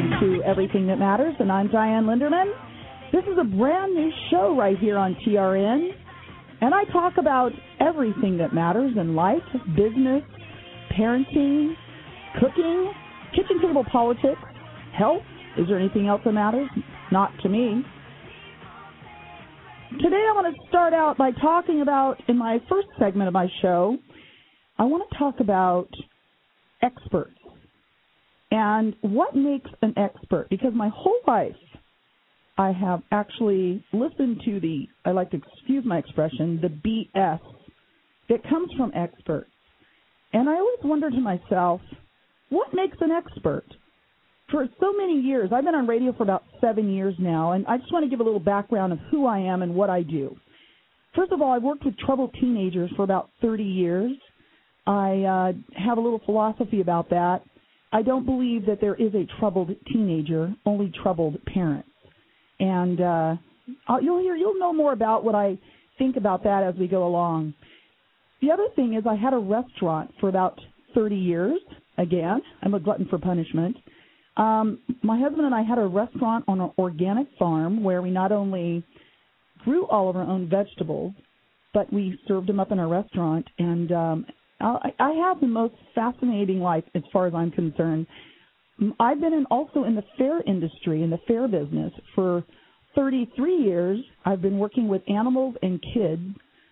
welcome to Everything That Matters, and I'm Diane Linderman. This is a brand new show right here on TRN, and I talk about everything that matters in life, business, parenting, cooking, kitchen table politics, health. Is there anything else that matters? Not to me. Today I want to start out by talking about, in my first segment of my show, I want to talk about experts and what makes an expert. Because my whole life I have actually listened to I like to excuse my expression, the BS that comes from experts. And I always wonder to myself, what makes an expert? For so many years, I've been on radio for about 7 years now, and I just want to give a little background of who I am and what I do. First of all, I've worked with troubled teenagers for about 30 years. I have a little philosophy about that. I don't believe that there is a troubled teenager, only troubled parents. And you'll know more about what I think about that as we go along. The other thing is I had a restaurant for about 30 years. Again, I'm a glutton for punishment. My husband and I had a restaurant on an organic farm where we not only grew all of our own vegetables, but we served them up in our restaurant. And I have the most fascinating life as far as I'm concerned. I've been also in the fair industry, in the fair business, for 33 years. I've been working with animals and kids.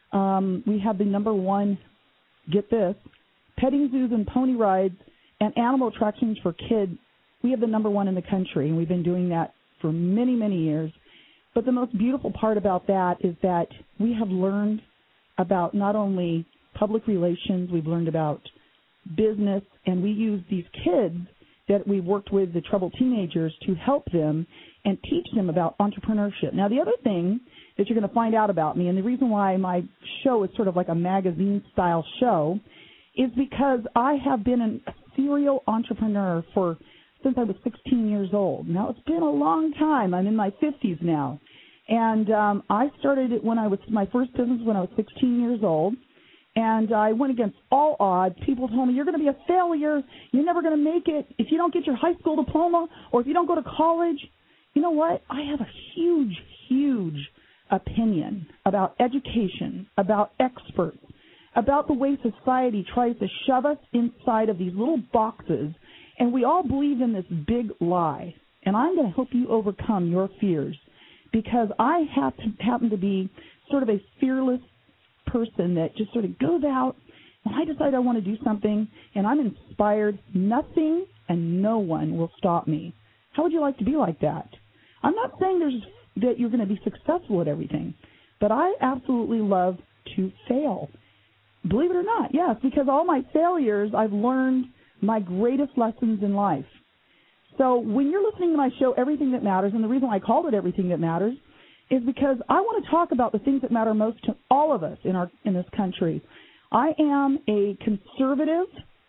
We have the number one, get this, petting zoos and pony rides and animal attractions for kids. We have the number one in the country, and we've been doing that for many, many years. But the most beautiful part about that is that we have learned about not only public relations, we've learned about business, and we use these kids that we worked with, the troubled teenagers, to help them and teach them about entrepreneurship. Now, the other thing that you're going to find out about me, and the reason why my show is sort of like a magazine-style show, is because I have been a serial entrepreneur since I was 16 years old. Now, it's been a long time. I'm in my 50s now. And I started it my first business when I was 16 years old. And I went against all odds. People told me, you're going to be a failure. You're never going to make it if you don't get your high school diploma or if you don't go to college. You know what? I have a huge, huge opinion about education, about experts, about the way society tries to shove us inside of these little boxes. And we all believe in this big lie. And I'm going to help you overcome your fears because I happen to be sort of a fearless person that just sort of goes out. When I decide I want to do something and I'm inspired, nothing and no one will stop me. How would you like to be like that? I'm not saying that you're going to be successful at everything, but I absolutely love to fail. Believe it or not, yes, because all my failures, I've learned my greatest lessons in life. So when you're listening to my show, Everything That Matters, and the reason I called it Everything That Matters is because I want to talk about the things that matter most to all of us in this country. I am a conservative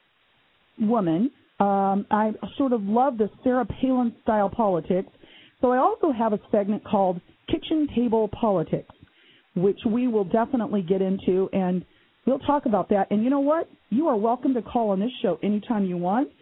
woman. I sort of love the Sarah Palin-style politics. So I also have a segment called Kitchen Table Politics, which we will definitely get into, and we'll talk about that. And you know what? You are welcome to call on this show anytime you want,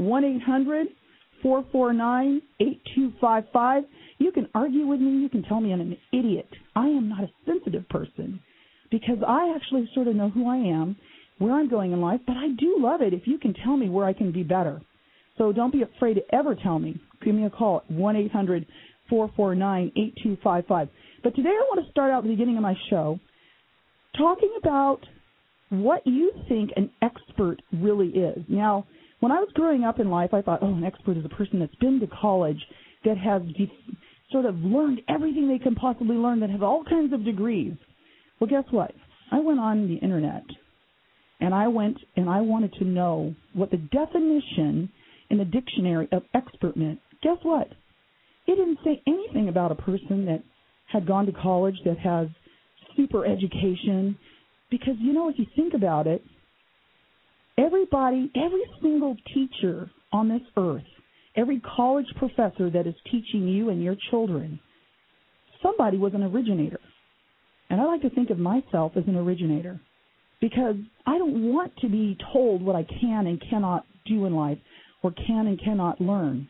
1-800-449-8255. You can argue with me. You can tell me I'm an idiot. I am not a sensitive person because I actually sort of know who I am, where I'm going in life, but I do love it if you can tell me where I can be better. So don't be afraid to ever tell me. Give me a call at 1-800-449-8255. But today I want to start out at the beginning of my show talking about what you think an expert really is. Now, when I was growing up in life, I thought, an expert is a person that's been to college, that has sort of learned everything they can possibly learn, that have all kinds of degrees. Well, guess what? I went on the Internet, and I wanted to know what the definition in the dictionary of expert meant. Guess what? It didn't say anything about a person that had gone to college, that has super education, because, if you think about it, every single teacher on this earth, every college professor that is teaching you and your children, somebody was an originator. And I like to think of myself as an originator because I don't want to be told what I can and cannot do in life or can and cannot learn.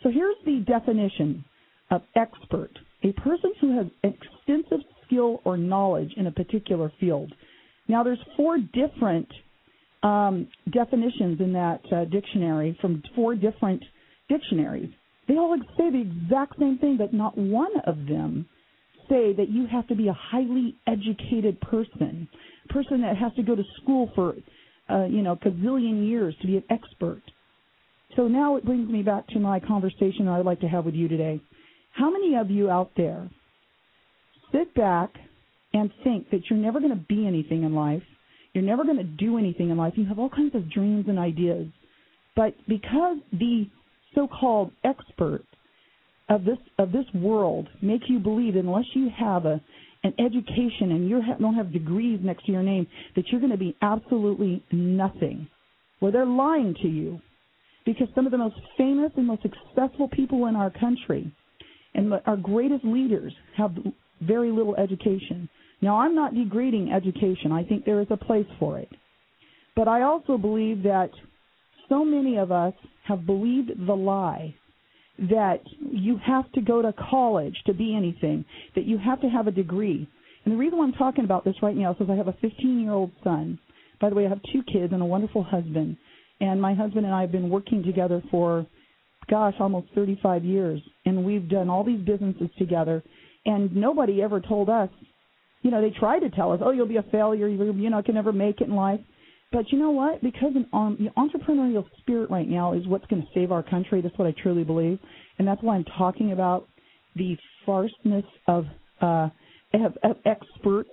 So here's the definition of expert: a person who has extensive skill or knowledge in a particular field. Now, there's 4 different definitions in that dictionary from 4 different dictionaries. They all say the exact same thing, but not one of them say that you have to be a highly educated person, a person that has to go to school for, gazillion years to be an expert. So now it brings me back to my conversation I'd like to have with you today. How many of you out there sit back and think that you're never going to be anything in life, you're never going to do anything in life, you have all kinds of dreams and ideas, but because the so-called experts of this world make you believe that unless you have an education and you don't have degrees next to your name, that you're going to be absolutely nothing? Well, they're lying to you, because some of the most famous and most successful people in our country and our greatest leaders have very little education. Now, I'm not degrading education. I think there is a place for it. But I also believe that so many of us have believed the lie that you have to go to college to be anything, that you have to have a degree. And the reason why I'm talking about this right now is because I have a 15-year-old son. By the way, I have 2 kids and a wonderful husband. And my husband and I have been working together for, almost 35 years. And we've done all these businesses together. And nobody ever told us, they try to tell us, oh, you'll be a failure, you can never make it in life. But you know what? Because the entrepreneurial spirit right now is what's going to save our country. That's what I truly believe. And that's why I'm talking about the farceness of experts,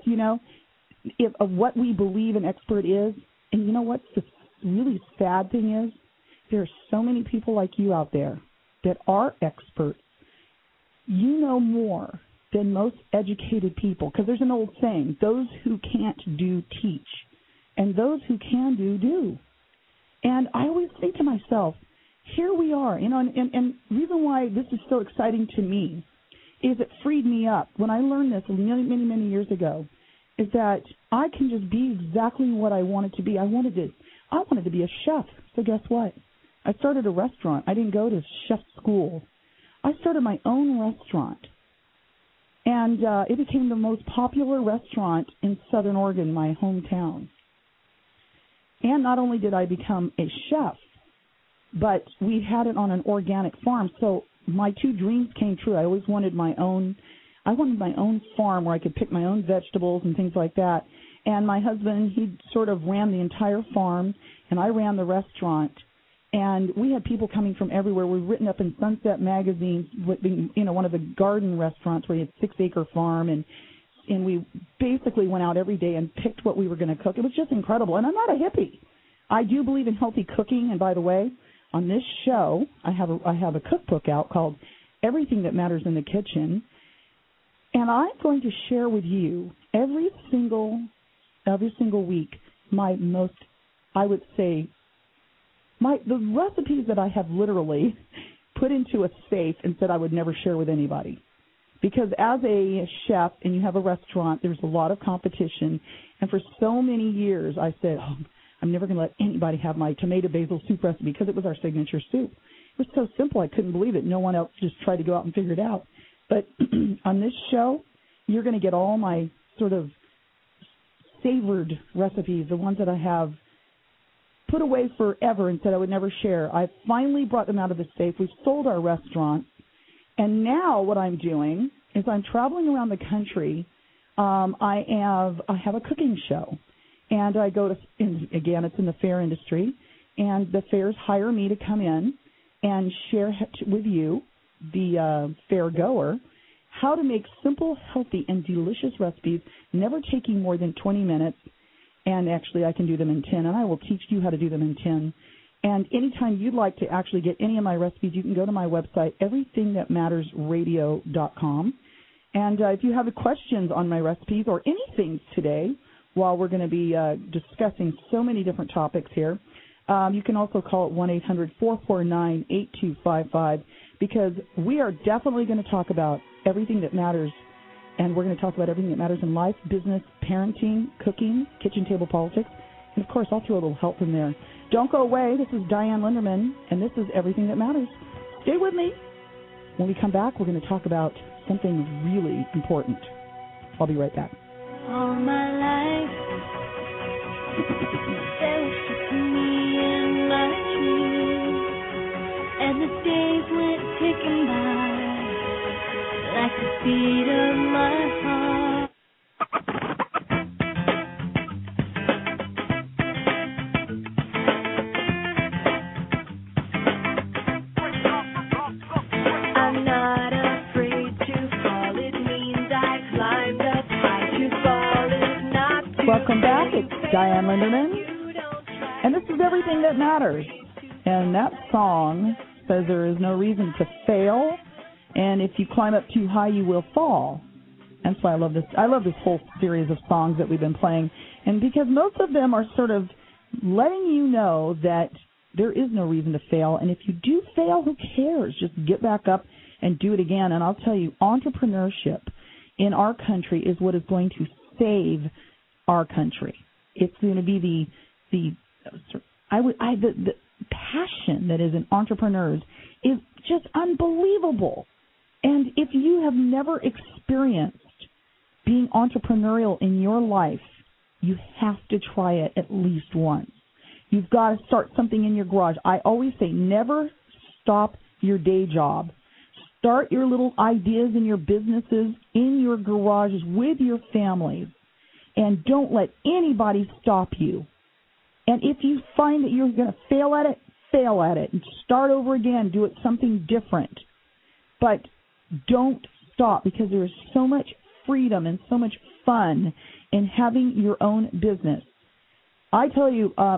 of what we believe an expert is. And you know what's the really sad thing is? There are so many people like you out there that are experts. You know more than most educated people, because there's an old saying, those who can't do, teach. And those who can do. And I always think to myself, here we are, and the reason why this is so exciting to me is it freed me up. When I learned this many, many, many years ago, is that I can just be exactly what I wanted to be. I wanted to be a chef. So guess what? I started a restaurant. I didn't go to chef school. I started my own restaurant. And it became the most popular restaurant in Southern Oregon, my hometown. And not only did I become a chef, but we had it on an organic farm. So my 2 dreams came true. I always wanted my own farm where I could pick my own vegetables and things like that. And my husband, he sort of ran the entire farm, and I ran the restaurant. And we had people coming from everywhere. We were written up in Sunset magazine, one of the garden restaurants where you had 6-acre farm, and we basically went out every day and picked what we were going to cook. It was just incredible. And I'm not a hippie. I do believe in healthy cooking. And by the way, on this show, I have a cookbook out called Everything That Matters in the Kitchen. And I'm going to share with you every single week the recipes that I have literally put into a safe and said I would never share with anybody. Because as a chef and you have a restaurant, there's a lot of competition. And for so many years, I said, I'm never going to let anybody have my tomato basil soup recipe, because it was our signature soup. It was so simple, I couldn't believe it. No one else just tried to go out and figure it out. But on this show, you're going to get all my sort of savored recipes, the ones that I have put away forever and said I would never share. I finally brought them out of the safe. We've sold our restaurant. And now what I'm doing is I'm traveling around the country. I have a cooking show, and I go to, again, it's in the fair industry, and the fairs hire me to come in and share with you, the fair goer, how to make simple, healthy, and delicious recipes, never taking more than 20 minutes. And actually, I can do them in 10, and I will teach you how to do them in 10. And anytime you'd like to actually get any of my recipes, you can go to my website, everythingthatmattersradio.com. And if you have questions on my recipes or anything today, while we're going to be discussing so many different topics here, you can also call it 1-800-449-8255, because we are definitely going to talk about everything that matters. And we're going to talk about everything that matters in life, business, parenting, cooking, kitchen table politics. And, of course, I'll throw a little help in there. Don't go away. This is Diane Linderman, and this is Everything That Matters. Stay with me. When we come back, we're going to talk about something really important. I'll be right back. All my life, there was just me and my dreams, and the days went ticking by like the beat of my heart. I'm not afraid to fall. It means I climbed up high. To fall is not to. Welcome back. It's Diane Linderman, and this is Everything That Matters. And that song says there is no reason to fail, and if you climb up too high, you will fall. That's why I love this. I love this whole series of songs that we've been playing, and because most of them are sort of letting you know that there is no reason to fail, and if you do fail, who cares? Just get back up and do it again. And I'll tell you, entrepreneurship in our country is what is going to save our country. It's going to be the passion that is in entrepreneurs is just unbelievable. And if you have never experienced being entrepreneurial in your life, you have to try it at least once. You've got to start something in your garage. I always say never stop your day job. Start your little ideas in your businesses, in your garages, with your families, and don't let anybody stop you. And if you find that you're going to fail at it, and start over again, do it something different. But don't stop, because there is so much freedom and so much fun in having your own business. I tell you, I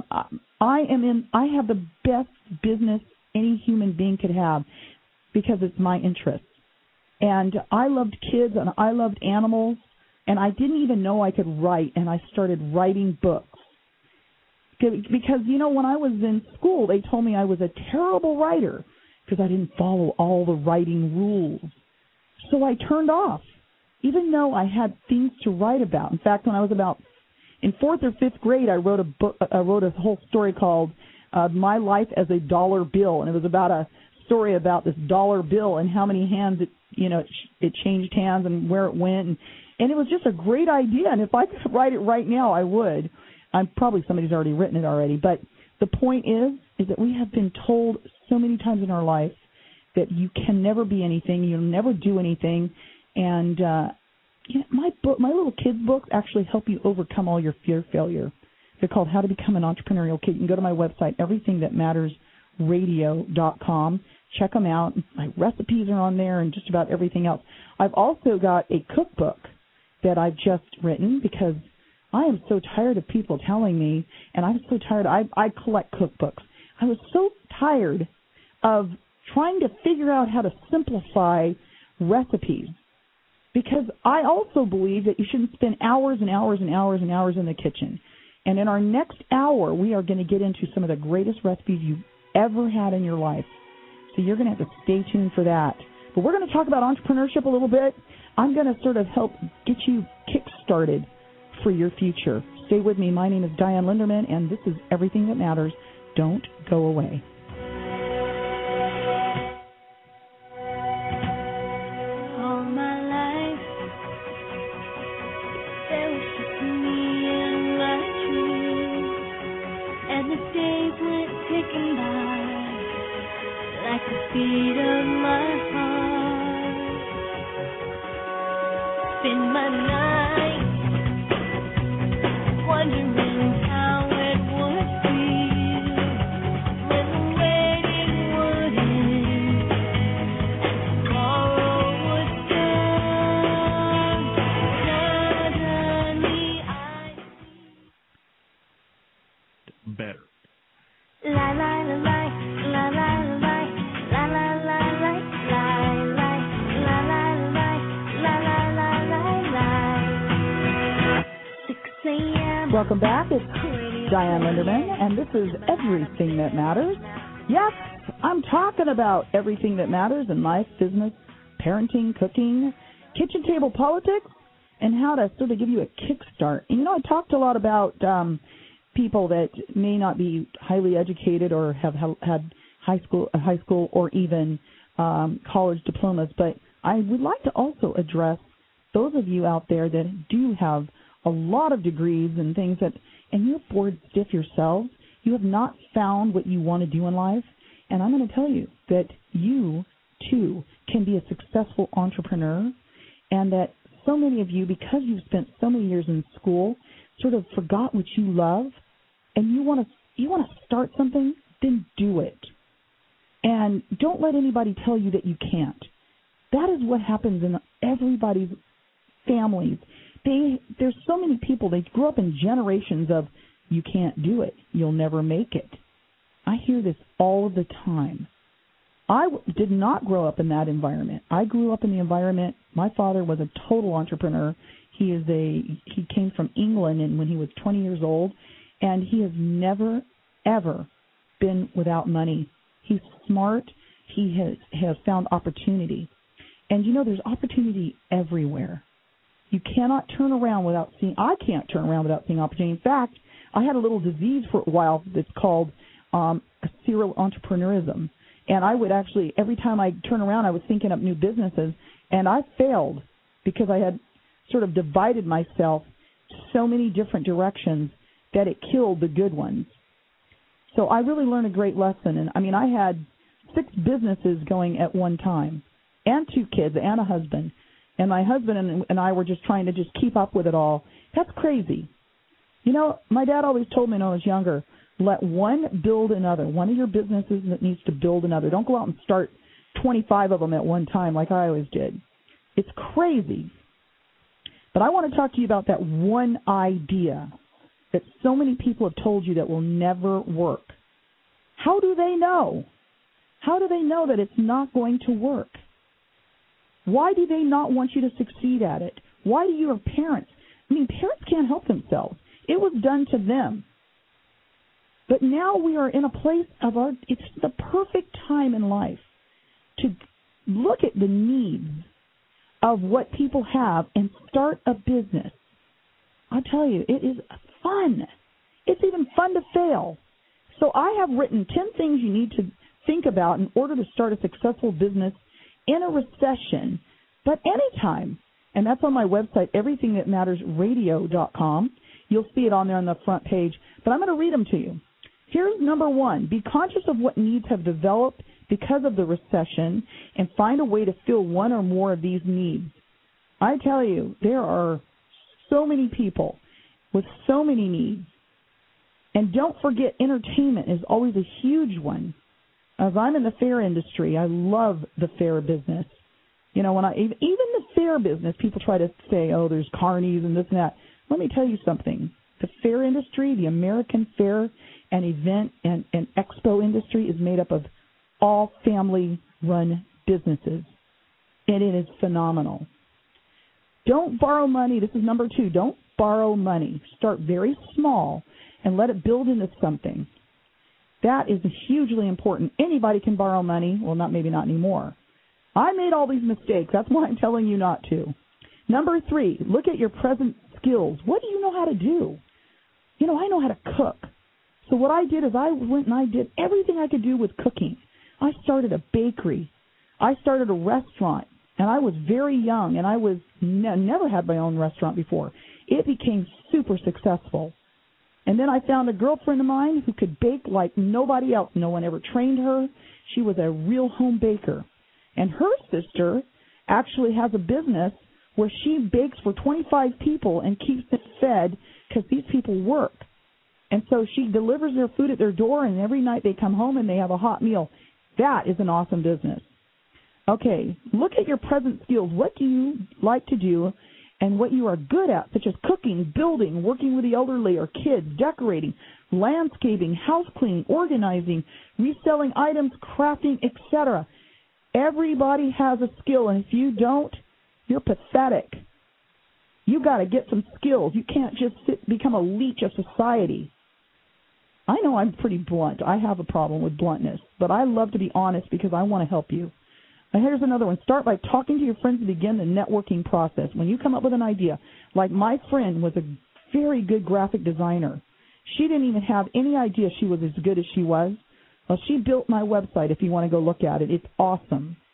have the best business any human being could have because it's my interest. And I loved kids and I loved animals, and I didn't even know I could write, and I started writing books. Because, when I was in school, they told me I was a terrible writer because I didn't follow all the writing rules. So I turned off, even though I had things to write about. In fact, when I was about in 4th or 5th grade, I wrote a whole story called My Life as a Dollar Bill, and it was about a story about this dollar bill and how many hands it changed hands and where it went, and it was just a great idea. And if I could write it right now, I would. I'm probably somebody's already written it already, but the point is that we have been told so many times in our life that you can never be anything, you'll never do anything, and my little kids' books actually help you overcome all your fear of failure. They're called How to Become an Entrepreneurial Kid. You can go to my website, everythingthatmattersradio.com. Check them out. My recipes are on there and just about everything else. I've also got a cookbook that I've just written because I am so tired of people telling me, and I'm so tired. I collect cookbooks. I was so tired of trying to figure out how to simplify recipes, because I also believe that you shouldn't spend hours and hours and hours and hours in the kitchen. And in our next hour, we are going to get into some of the greatest recipes you've ever had in your life. So you're going to have to stay tuned for that. But we're going to talk about entrepreneurship a little bit. I'm going to sort of help get you kick-started for your future. Stay with me. My name is Diane Linderman, and this is Everything That Matters. Don't go away. All my life, there was just me and my dreams, and the days went ticking by like the beat of my heart. Spend my night wondering how it would feel when the waiting would end and tomorrow would come. Suddenly I better. La la la la la la la la la la la la la la la la la 6 a.m. Welcome back. It's Diane Linderman, and this is Everything That Matters. Yes, I'm talking about everything that matters in life, business, parenting, cooking, kitchen table politics, and how to sort of give you a kickstart. And, I talked a lot about people that may not be highly educated or have had high school or even college diplomas, but I would like to also address those of you out there that do have a lot of degrees and things and you're bored stiff yourselves. You have not found what you want to do in life. And I'm going to tell you that you, too, can be a successful entrepreneur, and that so many of you, because you've spent so many years in school, sort of forgot what you love, and you want to start something, then do it. And don't let anybody tell you that you can't. That is what happens in everybody's families. There's so many people, they grew up in generations of, you can't do it, you'll never make it. I hear this all the time. I did not grow up in that environment. I grew up in the environment, my father was a total entrepreneur. He came from England and when he was 20 years old, and he has never, ever been without money. He's smart. He has found opportunity. And, there's opportunity everywhere. You cannot turn around without seeing – I can't turn around without seeing opportunity. In fact, I had a little disease for a while that's called serial entrepreneurism. And I would actually – every time I turn around, I was thinking up new businesses. And I failed because I had sort of divided myself so many different directions that it killed the good ones. So I really learned a great lesson. And, I had 6 businesses going at one time and 2 kids and a husband. And my husband and I were just trying to just keep up with it all. That's crazy. My dad always told me when I was younger, let one build another. One of your businesses that needs to build another. Don't go out and start 25 of them at one time like I always did. It's crazy. But I want to talk to you about that one idea that so many people have told you that will never work. How do they know? How do they know that it's not going to work? Why do they not want you to succeed at it? Why do your parents? Parents can't help themselves. It was done to them. But now we are in a place it's the perfect time in life to look at the needs of what people have and start a business. I tell you, it is fun. It's even fun to fail. So I have written 10 things you need to think about in order to start a successful business in a recession, but anytime. And that's on my website, everythingthatmattersradio.com. You'll see it on there on the front page, but I'm going to read them to you. Here's number 1. Be conscious of what needs have developed because of the recession and find a way to fill one or more of these needs. I tell you, there are so many people with so many needs. And don't forget, entertainment is always a huge one. As I'm in the fair industry, I love the fair business. Even the fair business, people try to say, oh, there's carnies and this and that. Let me tell you something. The fair industry, the American fair and event and expo industry is made up of all family-run businesses, and it is phenomenal. Don't borrow money. This is number 2. Don't borrow money. Start very small and let it build into something. That is hugely important. Anybody can borrow money. Well, maybe not anymore. I made all these mistakes. That's why I'm telling you not to. Number 3, look at your present skills. What do you know how to do? I know how to cook. So what I did is I went and I did everything I could do with cooking. I started a bakery. I started a restaurant, and I was very young, and I was never had my own restaurant before. It became super successful. And then I found a girlfriend of mine who could bake like nobody else. No one ever trained her. She was a real home baker. And her sister actually has a business where she bakes for 25 people and keeps them fed because these people work. And so she delivers their food at their door, and every night they come home and they have a hot meal. That is an awesome business. Okay, look at your present skills. What do you like to do and what you are good at, such as cooking, building, working with the elderly or kids, decorating, landscaping, house cleaning, organizing, reselling items, crafting, etc. Everybody has a skill, and if you don't, you're pathetic. You got to get some skills. You can't just become a leech of society. I know I'm pretty blunt. I have a problem with bluntness, but I love to be honest because I want to help you. And here's another one. Start by talking to your friends to begin the networking process. When you come up with an idea, like my friend was a very good graphic designer. She didn't even have any idea she was as good as she was. Well, she built my website if you want to go look at it. It's awesome.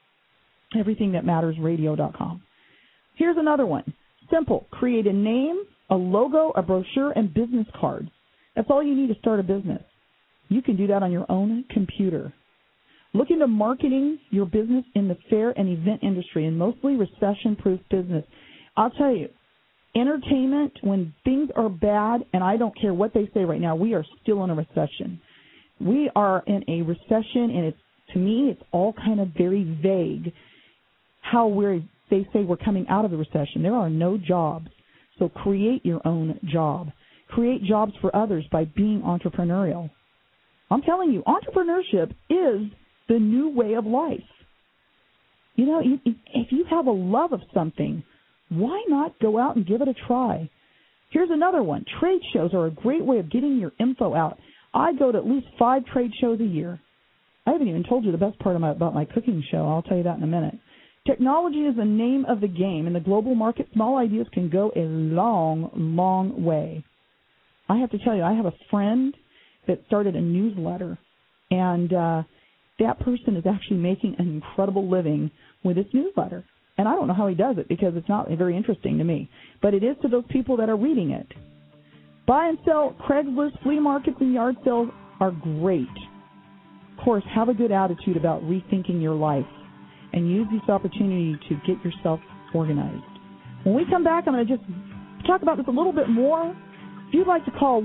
everythingthatmattersradio.com. Here's another one. Simple. Create a name, a logo, a brochure, and business cards. That's all you need to start a business. You can do that on your own computer. Look into marketing your business in the fair and event industry, and mostly recession-proof business. I'll tell you, entertainment, when things are bad, and I don't care what they say right now, we are still in a recession. We are in a recession, and to me, it's all kind of very vague how they say we're coming out of the recession. There are no jobs, so create your own job. Create jobs for others by being entrepreneurial. I'm telling you, entrepreneurship is the new way of life. You know, if you have a love of something, why not go out and give it a try? Here's another one. Trade shows are a great way of getting your info out. I go to at least 5 trade shows a year. I haven't even told you the best part about my cooking show. I'll tell you that in a minute. Technology is the name of the game. In the global market, small ideas can go a long, long way. I have to tell you, I have a friend that started a newsletter, and that person is actually making an incredible living with this newsletter. And I don't know how he does it because it's not very interesting to me. But it is to those people that are reading it. Buy and sell, Craigslist, flea markets, and yard sales are great. Of course, have a good attitude about rethinking your life and use this opportunity to get yourself organized. When we come back, I'm going to just talk about this a little bit more. If you'd like to call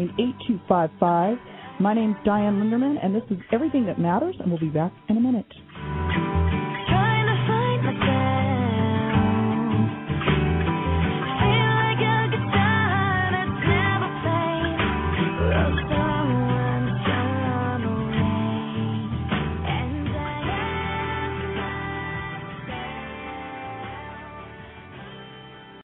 1-800-449-8255. My name's Diane Linderman, and this is Everything That Matters, and we'll be back in a minute.